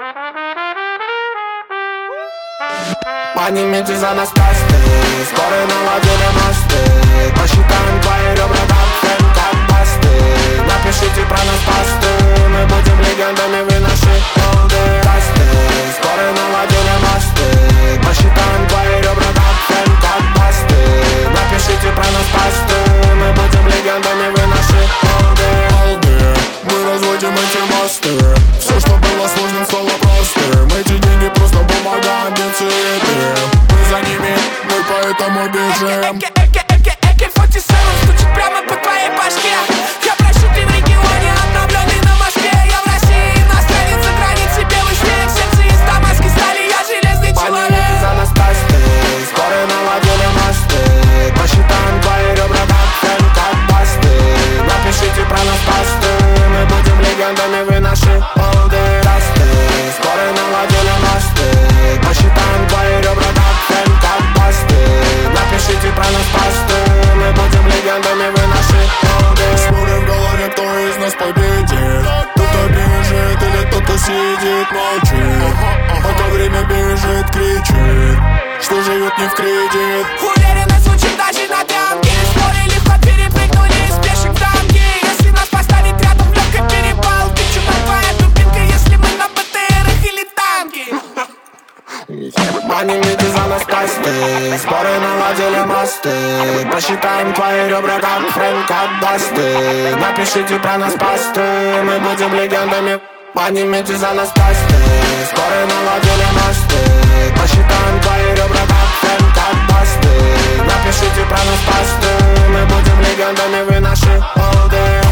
Поднимите за нас тосты, скоро наладили мосты. Посчитаем твои ребра как фэн, как басты. Напишите про нас посты, мы будем легендами, вы наши олды расты. Скоро наладили мосты. Посчитаем твои ребра как фэн, как басты. Напишите про нас посты, мы будем легендами, вы наши олды. Мы разводим эти мосты. Все, что было сложным, стало простым. Эти деньги просто бумага, амбиции. Мы за ними, мы поэтому бежим. AK-47 стучит прямо по твоей башке. Я прощу, ты в регионе, обновленный на Москве. Я в России, иностранец за границей. Белый снег, сердце из дамасской стали. Я железный человек. Поднимите за нас тосты, скоро наладили мосты. Посчитаем твои ребра как фэн, как басты. Напишите про нас посты, мы будем легендами, вы наши олды расты. Скоро наладили мосты. Посчитаем твои ребра как фэн, как басты. Напишите про нас посты, мы будем легендами, вы наши олды. Споры в голове, кто из нас победит. Кто-то бежит или кто-то сидит, молчит. Пока время бежит, кричит, что живет не в кредит. Уверенно звучит даже на дамке. Споры легко перепрыгнули из пешек в дамки. Если нас поставить рядом в легкой перепалке, чудо твоя дубинка, если мы на БТРах или танки. Поднимите за нас тосты, скоро наладили мосты. Посчитаем твои ребра как фрэнк, как басты. Напишите про нас посты, мы будем легендами. Поднимите за нас тосты, скоро наладили мосты. Посчитаем твои ребра как фрэнк, как басты. Напишите про нас посты, мы будем легендами, вы наши олды.